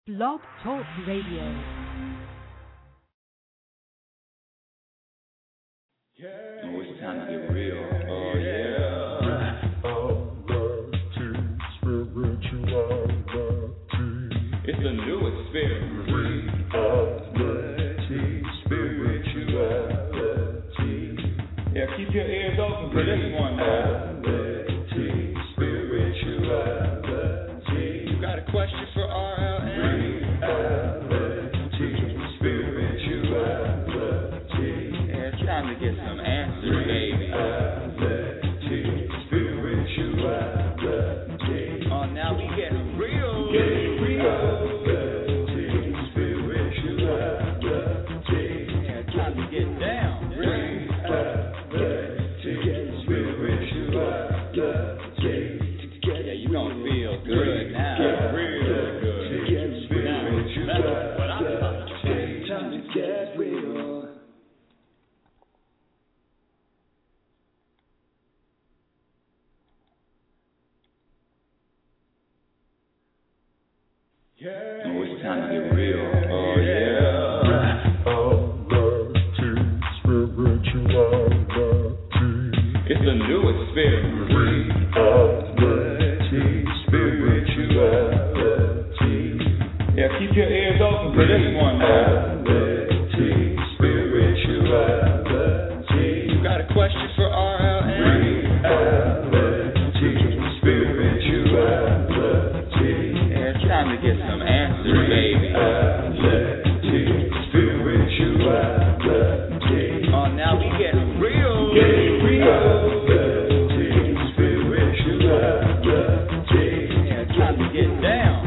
Blog Talk Radio. Oh, it's time to get real. Oh, yeah. It's a new experience. Yeah, keep your ears open for this one. You got a question for RLN? Yeah, it's time to get some answers, baby. Oh, now we getting real. Yeah, it's time to get down. Yeah, you gonna feel good now. Real good. Now, that's what I'm talking about. Time to get real. Oh, it's time to get real. Oh, yeah. It's a new experience. Yeah, keep your ears open for this one. You got a question for RLN? Yeah, it's time to get some answers, baby. Oh, now we getting real. Yeah, it's time to get down.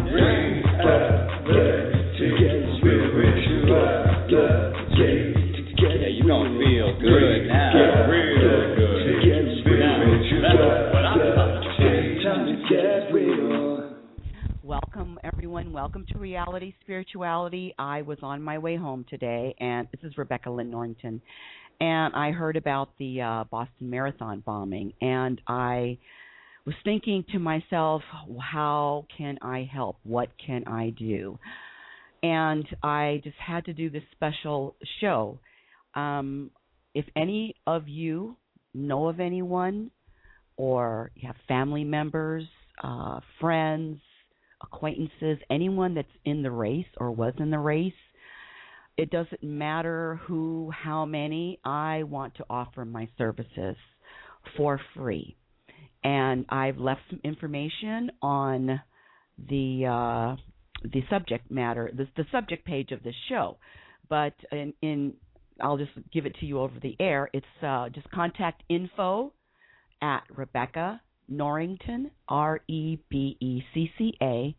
Yeah, you gonna feel good now. Real good. Now, that's what I'm talking about. Time to get real. Welcome, everyone. Welcome to Reality Spirituality. I was on my way home today, and this is Rebecca Lynn Norrington. And I heard about the Boston Marathon bombing, and I was thinking to myself, how can I help? What can I do? And I just had to do this special show. If any of you know of anyone, or you have family members, friends, acquaintances, anyone that's in the race or was in the race, it doesn't matter who, how many, I want to offer my services for free. And I've left some information on the subject matter, the subject page of this show. But I'll just give it to you over the air. It's just contact info at Rebecca Norrington, REBECCA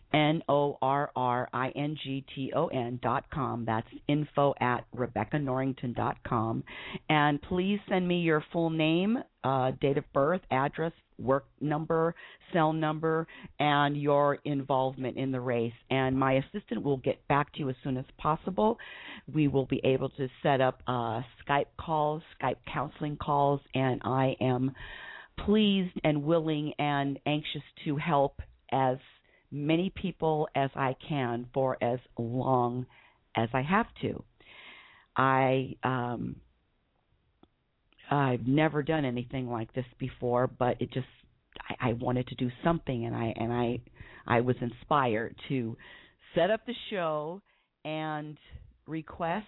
NORRINGTON.com. That's info at RebeccaNorrington.com. And please send me your full name, date of birth, address, work number, cell number, and your involvement in the race. And my assistant will get back to you as soon as possible. We will be able to set up Skype calls, Skype counseling calls, and I am pleased and willing and anxious to help as many people as I can for as long as I have to. I've never done anything like this before, but it just I wanted to do something, and I was inspired to set up the show and request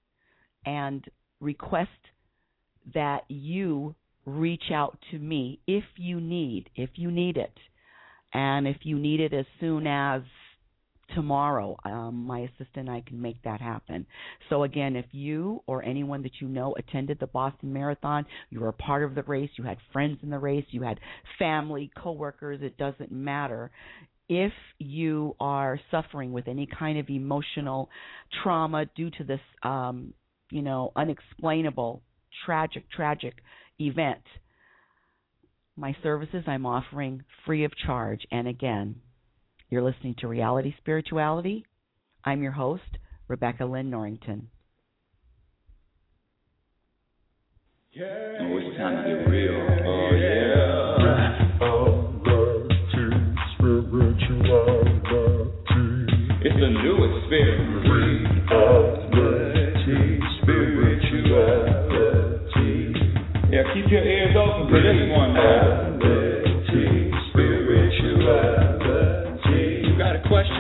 that you reach out to me if you need it. And if you need it as soon as tomorrow, my assistant and I can make that happen. So again, if you or anyone that you know attended the Boston Marathon, you were a part of the race, you had friends in the race, you had family, coworkers, it doesn't matter. If you are suffering with any kind of emotional trauma due to this, unexplainable, tragic event, my services I'm offering free of charge. And again, you're listening to Reality Spirituality. I'm your host, Rebecca Lynn Norrington. Oh, it's time to get real. Oh, yeah. It's It's a new experience. Reality, spirituality. Yeah, keep your ears open for this one now. Reality, spirituality. You got a question?